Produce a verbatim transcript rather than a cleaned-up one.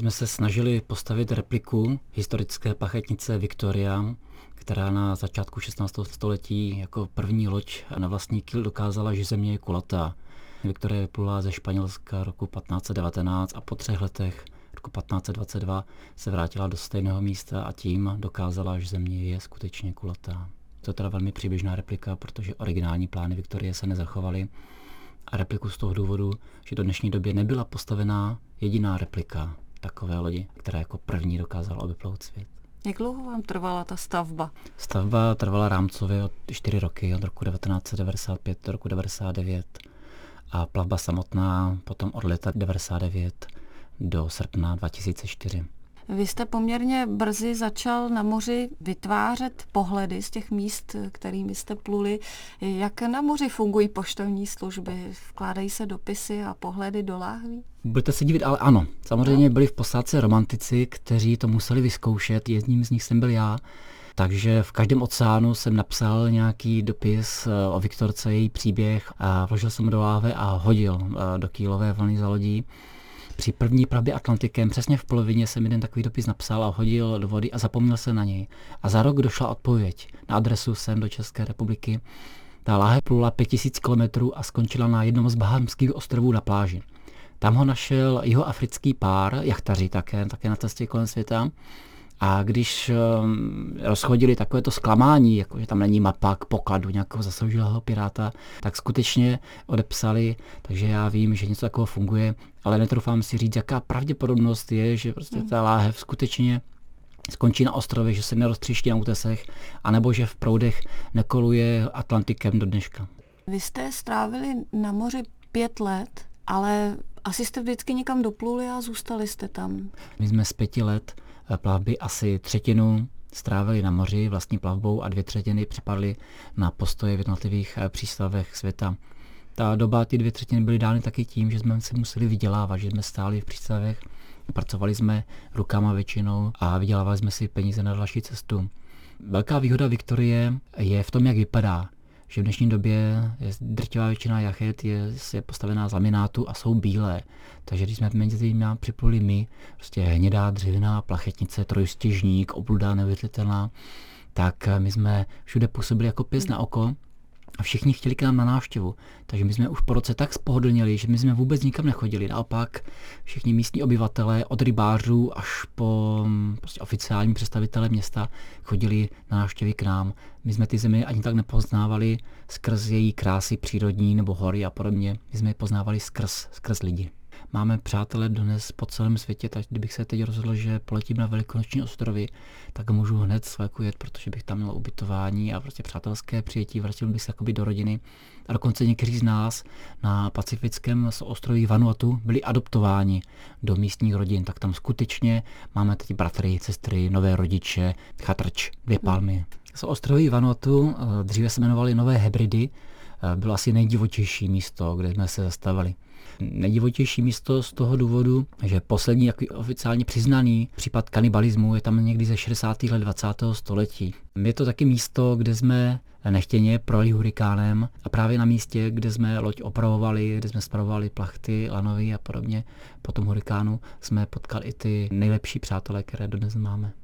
jsme se snažili postavit repliku historické plachetnice Victoria, která na začátku šestnáctého století jako první loď na vlastní kýl dokázala, že země je kulatá. Victoria vyplula ze Španělska roku patnáct set devatenáct a po třech letech roku patnáct set dvacet dva se vrátila do stejného místa a tím dokázala, že země je skutečně kulatá. To je teda velmi příběžná replika, protože originální plány Victorie se nezachovaly a repliku z toho důvodu, že do dnešní doby nebyla postavená jediná replika takové lodi, která jako první dokázala obiplout svět. Jak dlouho vám trvala ta stavba? Stavba trvala rámcově od čtyři roky, od roku devatenáct set devadesát pět do roku devadesát devět a plavba samotná potom od léta devadesát devět do srpna dva tisíce čtyři. Vy jste poměrně brzy začal na moři vytvářet pohledy z těch míst, kterými jste pluli. Jak na moři fungují poštovní služby? Vkládají se dopisy a pohledy do láhví? Budete se divit, ale ano. Samozřejmě byli v posádce romantici, kteří to museli vyzkoušet. Jedním z nich jsem byl já. Takže v každém oceánu jsem napsal nějaký dopis o Viktorce, její příběh a vložil jsem do láhve a hodil do kýlové vlny za lodí. Při první plavbě Atlantikem přesně v polovině jsem jeden takový dopis napsal a hodil do vody a zapomněl se na něj. A za rok došla odpověď. Na adresu jsem do České republiky. Ta láhev plula pět tisíc kilometrů a skončila na jednom z bahamských ostrovů na pláži. Tam ho našel jihoafrický pár, jachtaři také, také na cestě kolem světa. A když um, rozchodili takovéto zklamání, jako že tam není mapa k pokladu nějakého zasloužilého piráta, tak skutečně odepsali, takže já vím, že něco takového funguje, ale netroufám si říct, jaká pravděpodobnost je, že prostě ta láhev skutečně skončí na ostrově, že se neroztříští na útesech, anebo že v proudech nekoluje Atlantikem do dneška. Vy jste strávili na moři pět let, ale asi jste vždycky někam dopluli a zůstali jste tam. My jsme z pěti let plavby asi třetinu strávili na moři vlastní plavbou a dvě třetiny připadly na postoje v jednotlivých přístavech světa. Ta doba, ty dvě třetiny byly dány taky tím, že jsme si museli vydělávat, že jsme stáli v přístavech, pracovali jsme rukama většinou a vydělávali jsme si peníze na další cestu. Velká výhoda Viktorie je v tom, jak vypadá. Že v dnešní době je drtivá většina jachet je, je postavená z laminátu a jsou bílé. Takže když jsme mezi tím připluli my, prostě hnědá dřevěná plachetnice, trojstěžník, obluda neuvěřitelná, tak my jsme všude působili jako pěst na oko a všichni chtěli k nám na návštěvu. Takže my jsme už po roce tak spohodlněli, že my jsme vůbec nikam nechodili. Naopak všichni místní obyvatelé od rybářů až po prostě oficiální představitele města chodili na návštěvy k nám. My jsme ty zemi ani tak nepoznávali skrz její krásy přírodní nebo hory a podobně. My jsme je poznávali skrz, skrz lidi. Máme přátelé dnes po celém světě, tak kdybych se teď rozhodl, že poletím na Velikonoční ostrovy, tak můžu hned svléku jet, protože bych tam měl ubytování a prostě přátelské přijetí, vrátil bych se jakoby do rodiny. A dokonce někteří z nás na pacifickém ostroví Vanuatu byli adoptováni do místních rodin, tak tam skutečně máme teď bratry, sestry, nové rodiče, chatrč, dvě palmy. Z ostroví Vanuatu dříve se jmenovaly Nové Hebridy, bylo asi nejdivočejší místo, kde jsme se zastavili. Nejdivočejší místo z toho důvodu, že poslední takový oficiálně přiznaný případ kanibalismu je tam někdy ze šedesátých let dvacátého století. Je to taky místo, kde jsme nechtěně projeli hurikánem a právě na místě, kde jsme loď opravovali, kde jsme spravovali plachty, lanovy a podobně, po tom hurikánu jsme potkali i ty nejlepší přátelé, které dodnes máme.